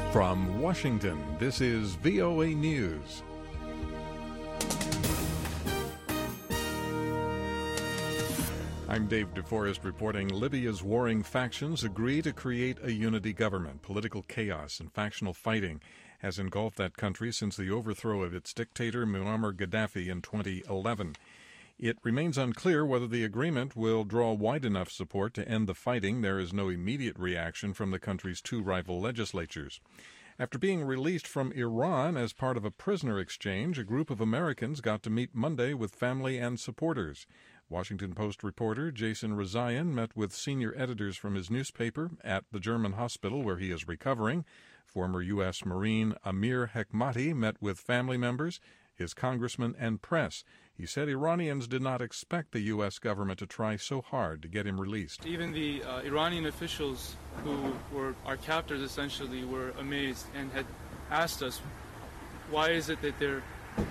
From Washington, this is VOA News. I'm Dave DeForest reporting Libya's warring factions agree to create a unity government. Political chaos and factional fighting has engulfed that country since the overthrow of its dictator Muammar Gaddafi in 2011. It remains unclear whether the agreement will draw wide enough support to end the fighting. There is no immediate reaction from the country's two rival legislatures. After being released from Iran as part of a prisoner exchange, a group of Americans got to meet Monday with family and supporters. Washington Post reporter Jason Rezaian met with senior editors from his newspaper at the German hospital where he is recovering. Former U.S. Marine Amir Hekmati met with family members, his congressmen, and press. He said Iranians did not expect the U.S. government to try so hard to get him released. Even the Iranian officials who were our captors essentially were amazed and had asked us, why is it that they're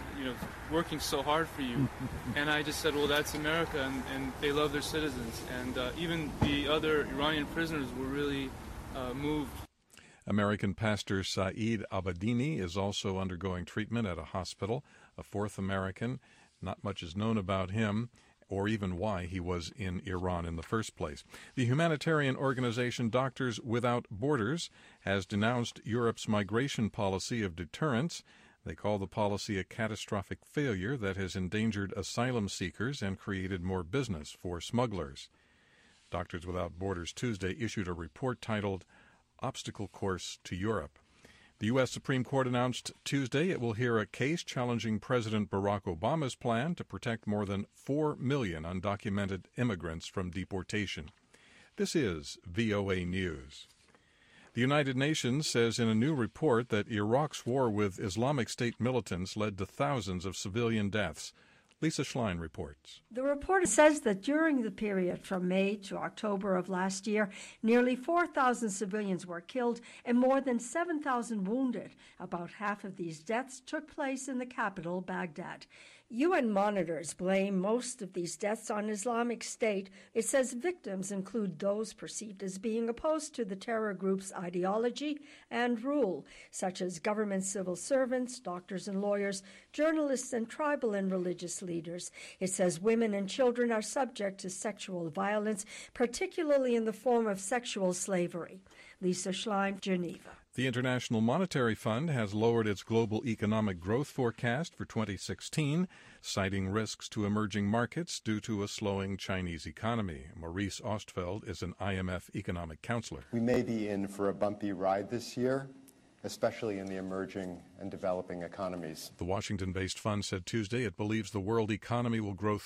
working so hard for you? And I just said, well, that's America, and they love their citizens. And even the other Iranian prisoners were really moved. American pastor Saeed Abedini is also undergoing treatment at a hospital. A fourth American. Not much is known about him or even why he was in Iran in the first place. The humanitarian organization Doctors Without Borders has denounced Europe's migration policy of deterrence. They call the policy a catastrophic failure that has endangered asylum seekers and created more business for smugglers. Doctors Without Borders Tuesday issued a report titled Obstacle Course to Europe. The U.S. Supreme Court announced Tuesday it will hear a case challenging President Barack Obama's plan to protect more than 4 million undocumented immigrants from deportation. This is VOA News. The United Nations says in a new report that Iraq's war with Islamic State militants led to thousands of civilian deaths. Lisa Schlein reports. The report says that during the period from May to October of last year, nearly 4,000 civilians were killed and more than 7,000 wounded. About half of these deaths took place in the capital, Baghdad. UN monitors blame most of these deaths on Islamic State. It says victims include those perceived as being opposed to the terror group's ideology and rule, such as government civil servants, doctors and lawyers, journalists, and tribal and religious leaders. It says women and children are subject to sexual violence, particularly in the form of sexual slavery. Lisa Schlein, Geneva. The International Monetary Fund has lowered its global economic growth forecast for 2016, citing risks to emerging markets due to a slowing Chinese economy. Maurice Ostfeld is an IMF economic counselor. We may be in for a bumpy ride this year, especially in the emerging and developing economies. The Washington-based fund said Tuesday it believes the world economy will grow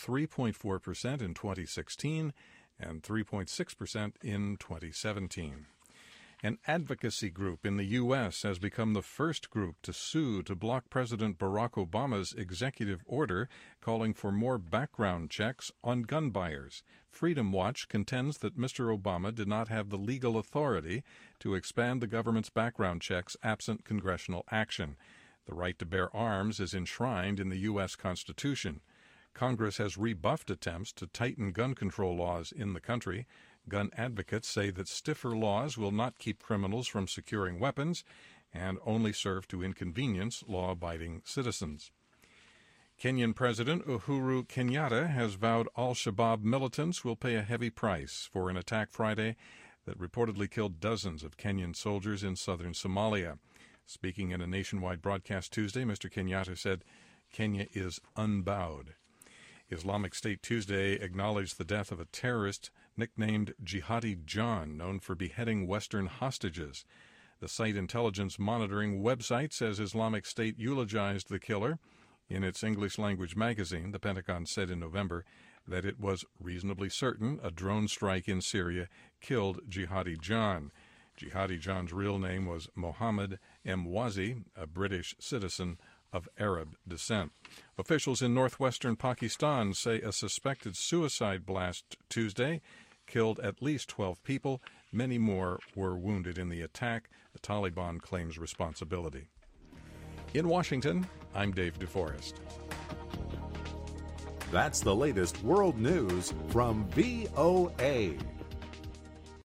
3.4% in 2016 and 3.6% in 2017. An advocacy group in the U.S. has become the first group to sue to block President Barack Obama's executive order calling for more background checks on gun buyers. Freedom Watch contends that Mr. Obama did not have the legal authority to expand the government's background checks absent congressional action. The right to bear arms is enshrined in the U.S. Constitution. Congress has rebuffed attempts to tighten gun control laws in the country. Gun advocates say that stiffer laws will not keep criminals from securing weapons and only serve to inconvenience law-abiding citizens. Kenyan President Uhuru Kenyatta has vowed al-Shabaab militants will pay a heavy price for an attack Friday that reportedly killed dozens of Kenyan soldiers in southern Somalia. Speaking in a nationwide broadcast Tuesday, Mr. Kenyatta said, "Kenya is unbowed." Islamic State Tuesday acknowledged the death of a terrorist nicknamed Jihadi John, known for beheading Western hostages. The site intelligence monitoring website says Islamic State eulogized the killer. In its English-language magazine, the Pentagon said in November that it was reasonably certain a drone strike in Syria killed Jihadi John. Jihadi John's real name was Mohammed Mwazi, a British citizen of Arab descent. Officials in northwestern Pakistan say a suspected suicide blast Tuesday killed at least 12 people. Many more were wounded in the attack. The Taliban claims responsibility. In Washington, I'm Dave DeForest. That's the latest world news from VOA.